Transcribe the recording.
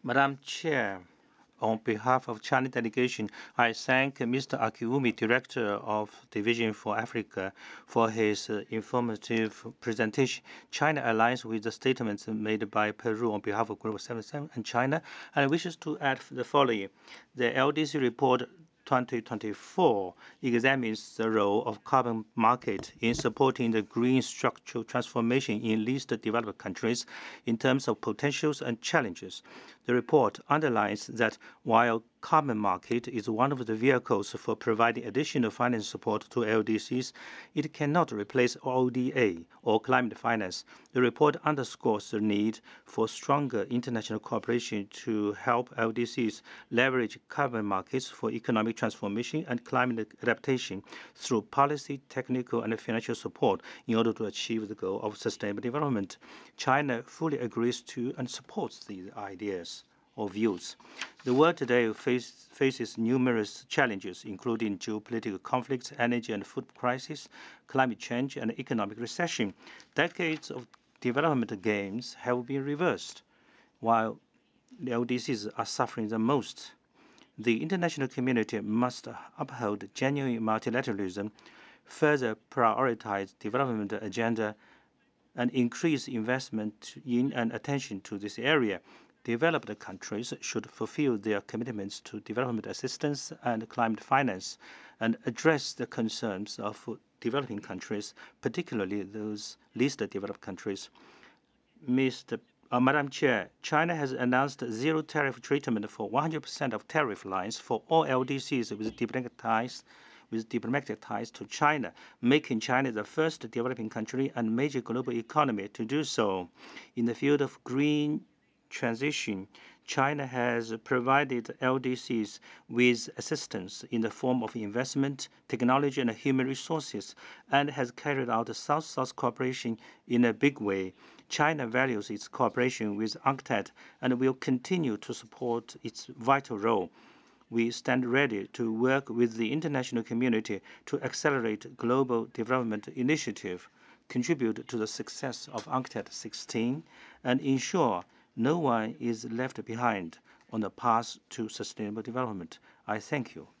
Madam Chair, on behalf of China delegation, I thank Mr. Akiumi, Director of Division for Africa, for his informative presentation. China aligns with the statements made by Peru on behalf of Global 77 and China, and wishes to add the following. The LDC report 2024 examines the role of carbon market in supporting the green structural transformation in least developed countries in terms of potentials and challenges. The report underlines that while carbon market is one of the vehicles for providing additional finance support to LDCs, it cannot replace ODA or climate finance. The report underscores the need for stronger international cooperation to help LDCs leverage carbon markets for economic transformation and climate adaptation through policy, technical, and financial support in order to achieve the goal of sustainable development. China fully agrees to and supports these ideas or views. The world today faces numerous challenges, including geopolitical conflicts, energy and food crisis, climate change, and economic recession. Decades of development gains have been reversed, while the LDCs are suffering the most. The international community must uphold genuine multilateralism, further prioritize development agenda, and increase investment in and attention to this area. Developed countries should fulfill their commitments to development assistance and climate finance and address the concerns of developing countries, particularly those least developed countries. Madam Chair, China has announced zero tariff treatment for 100% of tariff lines for all LDCs with diplomatic ties to China, making China the first developing country and major global economy to do so. In the field of green transition, China has provided LDCs with assistance in the form of investment, technology, and human resources, and has carried out South-South cooperation in a big way. China values its cooperation with UNCTAD and will continue to support its vital role. We stand ready to work with the international community to accelerate global development initiative, contribute to the success of UNCTAD 16, and ensure no one is left behind on the path to sustainable development. I thank you.